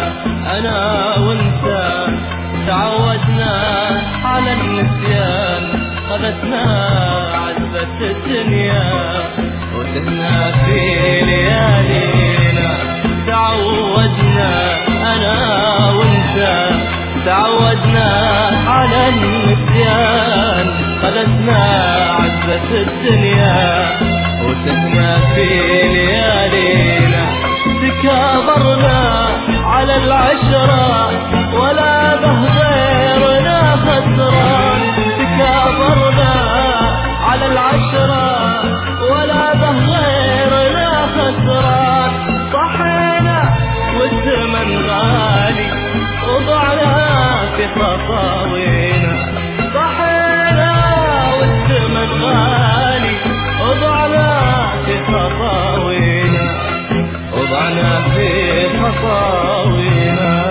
أنا وانت تعودنا على النسيان، خذتنا عذبة الدنيا وتهنا في ليالينا. تعودنا أنا وانت تعودنا على النسيان، خذتنا عذبة الدنيا وتهنا في ليالينا. تكابرنا على العشرة ولا به غيرنا خسران، تكابرنا على العشرة ولا به غيرنا خسران. صحينا والثمن غالي وضعنا في خطاوينا، صحينا والثمن غالي وضعنا في خطاوينا، وضعنا في خطاوينا.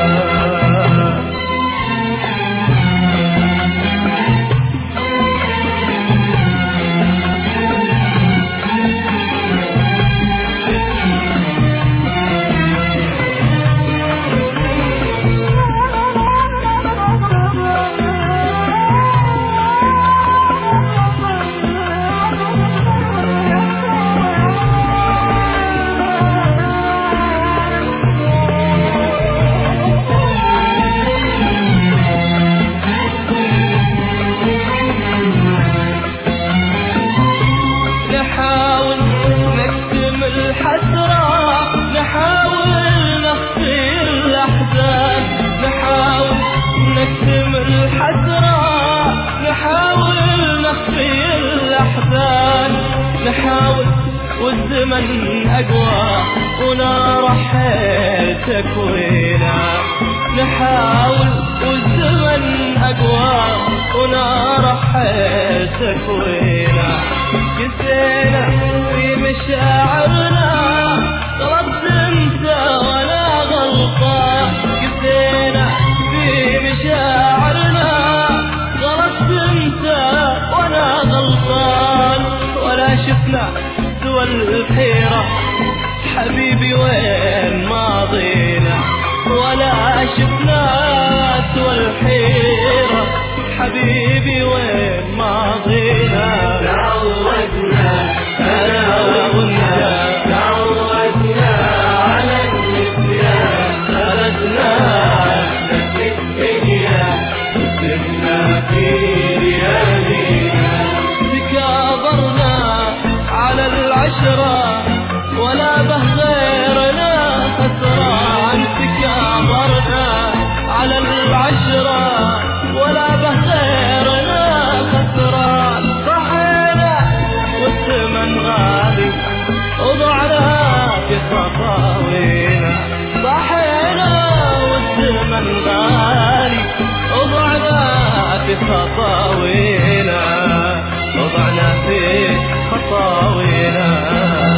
نحاول نكتم الحسرة، نحاول نخفي الأحزان، نحاول نكتم الحسرة، نحاول نخفي الأحزان. نحاول والزمن أقوى ونار حيل تكوينا، نحاول والزمن أقوى ونار حيل تكوينا. قسينا في مشاعرنا غلطت انت ولا غلطان، قسينا في مشاعرنا غلطت انت ولا غلطان. ولا شفنا سوى الحيرة حبيبي وين ماضينا، ولا شفنا سوى الحيرة حبيبي وين ماضينا. تعودنا أنا وانت تعودنا على النسيان، خلتنا نفس الدنيا وسرنا في ليالينا. تكابرنا على العشرة ولا به غيرنا خسران، تكابرنا على العشرة ولا به غيرنا خسران. صحينا والثمن غالي وضعنا في خطاوينا، صحينا والثمن غالي وضعنا في خطاوينا، وضعنا في خطاوينا.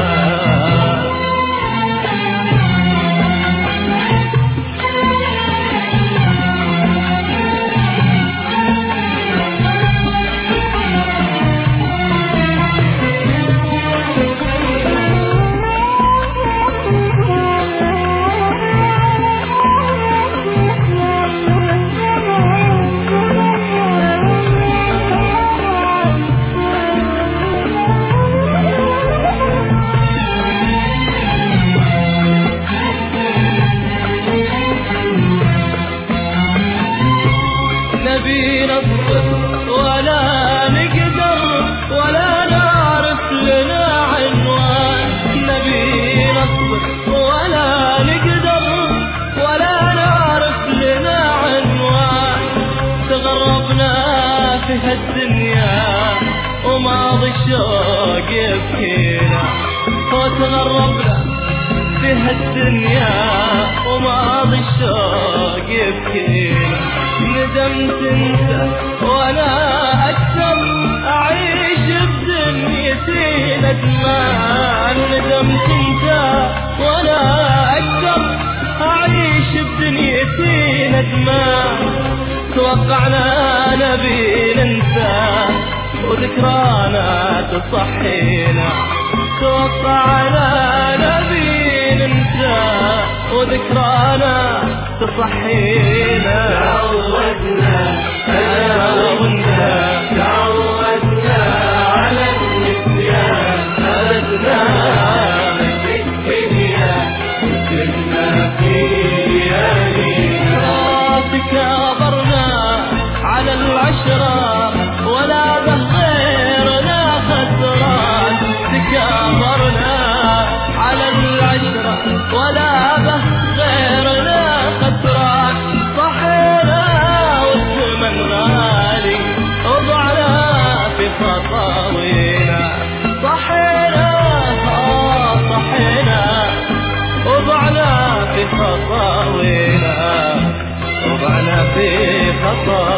نبي نصبر ولا نقدر ولا نعرف لنا عنوان، نبي نصبر ولا نقدر ولا نعرف لنا عنوان. تغربنا في هالدنيا وماضي الشوق يبكينا، وتغربنا في هالدنيا وماضي الشوق يبكينا. ندمت انت وانا اكثر اعيش بدنيتي ندمان، ندمت انت وانا اكثر اعيش بدنيتي ندمان. توقعنا نبي ننسى وذكرانا تصحينا، توقعنا نبي ننسى وذكرانا تصحينا. تعودنا أنا وأنت، تعودنا على النسيان، أبدنا في الدنيا كنا في ليالينا. تكابرنا على العشرة ولا به غيرنا خسران. تكابرنا على العشرة ولا به غيرنا خسران. صحينا والثمن غالي وضعنا في خطاوينا. صحينا صحينا وضعنا في خطاوينا، وضعنا في خطاوينا.